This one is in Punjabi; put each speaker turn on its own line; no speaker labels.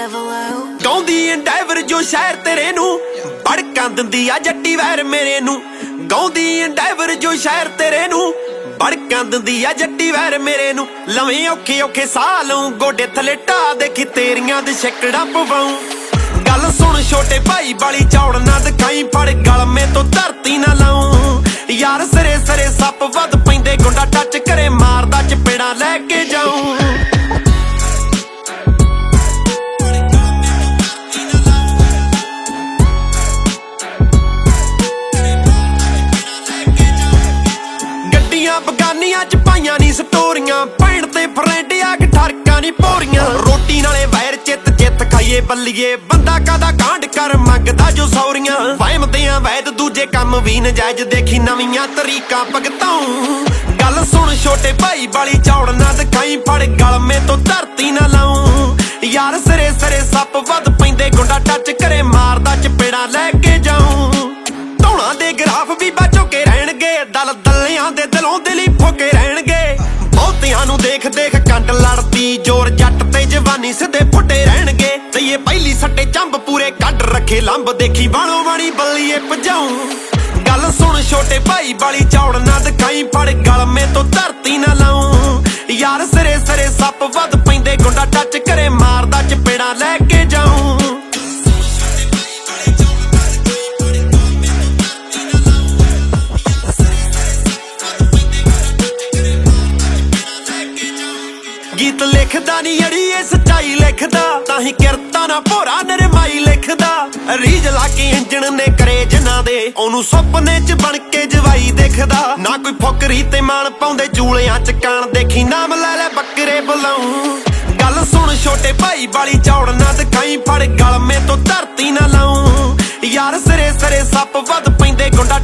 ਗਾਉਂਦੀ ਡਰਾਈਵਰ ਜੋ ਸ਼ਹਿਰ ਤੇਰੇ ਨੂੰ ਭੜਕਾਂ ਦਿੰਦੀ ਆ ਜੱਟੀ ਵੈਰ ਮੇਰੇ ਨੂੰ। ਗਾਉਂਦੀ ਡਰਾਈਵਰ ਜੋ ਸ਼ਹਿਰ ਤੇਰੇ ਨੂੰ ਭੜਕਾਂ ਦਿੰਦੀ ਆ ਜੱਟੀ ਵੈਰ ਮੇਰੇ ਨੂੰ। ਲਵੇਂ ਔਖੇ ਔਖੇ ਸਾਹ ਲਊਂ ਗੋਡੇ ਥੱਲੇ ਢਾ ਦੇਖੀ ਤੇਰੀਆਂ ਦੇ ਛਿੱਕੜਾਂ ਪਵਾਉਂ। ਗੱਲ ਸੁਣ ਛੋਟੇ ਭਾਈ ਵਾਲੀ ਚੌੜ ਨਾ ਦਿਖਾਈ ਫੜ ਗਲਮੇ ਤੋਂ ਧਰਤੀ ਨਾ ਲਾਉਂ। ਯਾਰ ਸਰੇ ਸਰੇ ਸੱਪ ਵੱਧ ਪੈਂਦੇ ਗੁੰਡਾ ਟੱਚ ਕਰੇ ਮਾਰਦਾ ਚਪੇੜਾਂ ਲੈ ਕੇ ਜਾਊਂ। ਗੱਡੀਆਂ ਬਗਾਨੀਆਂ ਚ ਪਾਈਆਂ ਨੀ ਸਟੋਰੀਆਂ ਪੈਣ ਤੇ ਫਰੈਂਡ ਆ ਕੇ ਠਰਕਾਂ ਨੀ ਪੋਰੀਆਂ। ਰੋਟੀ ਨਾਲੇ ਵੈਰ ਚਿੱਤ ਚਿੱਤ ਖਾਈਏ ਬੱਲੀਏ ਬੰਦਾ ਕਾਦਾ ਕਾਂਡ ਕਰ ਮੰਗਦਾ ਜੋ ਸੌਰੀਆਂ। ਵਹਿਮਦੇ ਆ ਵੈਦ ਦੂਜੇ ਕੰਮ ਵੀ ਨਜਾਇਜ਼ ਦੇਖੀ ਨਵੀਆਂ ਤਰੀਕਾਂ ਭਗਤਾਉਂ। ਗੱਲ ਸੁਣ ਛੋਟੇ ਭਾਈ ਵਾਲੀ ਚੌੜ ਨਾ ਦਿਖਾਈ ਫੜ ਗਲਮੇ ਤੋਂ ਧਰਤੀ ਨਾ ਲਾਉਂ। ਯਾਰ ਸਰੇ ਸਰੇ ਸੱਪ ਵੱਧ ਪੈਂਦੇ ਗੁੰਡਾ ਟੱਚ ਕਰੇ ਮਾਰਦਾ ਚਪੇੜਾਂ ਲੈ ਕੇ ਜਾਊਂ। ਧੌਣਾ ਦੇ ਗਰਾਫ ਵੀ ਬਾਚੋ ਕੇ ਰਹਿਣਗੇ ਦਲ ਦਲਿਆਂ ਦੇ ਦਿਲੋਂ ਦਿਲੀ ਫੋਕੇ ਰਹਿਣਗੇ। ਬਹੁਤਿਆਂ ਨੂੰ ਦੇਖ ਦੇਖ ਕੰਡ ਲੜਦੀ ਜ਼ੋਰ ਜੱਟ ਤੇ ਜਵਾਨੀ ਸਿੱਧੇ ਫੁੱਟੇ ਰਹਿਣਗੇ। ਤਈਏ ਪਹਿਲੀ ਸੱਟੇ ਚੰਬ ਪੂਰੇ ਕੱਢ ਰੱਖੇ ਲੰਬ ਦੇਖੀ ਬਾਣੋ ਬਾਣੀ ਬੱਲੀਏ ਭਜਾਉਂ। ਗੱਲ ਸੁਣ ਛੋਟੇ ਭਾਈ ਵਾਲੀ ਚੌੜ ਨਾ ਦਿਖਾਈ ਫੜ ਗਲਮੇ ਤੋਂ ਧਰਤੀ ਨਾ ਲਾਉਂ। ਯਾਰ ਸਰੇ ਸਰੇ ਸੱਪ ਵੱਧ ਪੈਂਦੇ ਗੁੰਡਾ ਟੱਚ ਕਰੇ ਮਾਰਦਾ ਚਪੇੜਾਂ ਲੈ ਕੇ ਜਾਊਂ। ਗੀਤ ਲਿਖਦਾ ਨੀ ਅੜੀਏ ਸੱਚਾਈ ਲਿਖਦਾ ਤਾਂ ਹੀ ਕਿਰਤਾਂ ਨਾ ਭੋਰਾ ਨਰਮਾਈ ਲਿਖਦਾ। ਰੀਝ ਲਾ ਕੇ ਇੰਜਣ ਨੇ ਕਰੇ ਜਿਨ੍ਹਾਂ ਦੇ ਉਹਨੂੰ ਸੁਪਨੇ ਚ ਬਣ ਕੇ ਜਵਾਈ ਦਿਖਦਾ। ਨਾ ਕੋਈ ਫੁਕਰੀ ਤੇ ਮਾਣ ਪਾਉਂਦੇ ਚੂਲਿਆਂ ਚ ਕਾਣ ਦੇਖੀ ਨਾਮ ਲੈ ਲੈ ਬੱਕਰੇ ਬੁਲਾਉਂ। ਗੱਲ ਸੁਣ ਛੋਟੇ ਭਾਈ ਵਾਲੀ ਚੌੜ ਨਾ ਦਿਖਾਈ ਫੜ ਗਲਮੇ ਤੋਂ ਧਰਤੀ ਨਾ ਲਾਉਂ। ਯਾਰ ਸਰੇ ਸਰੇ ਸੱਪ ਵੱਧ ਪੈਂਦੇ ਗੁੰਡਾ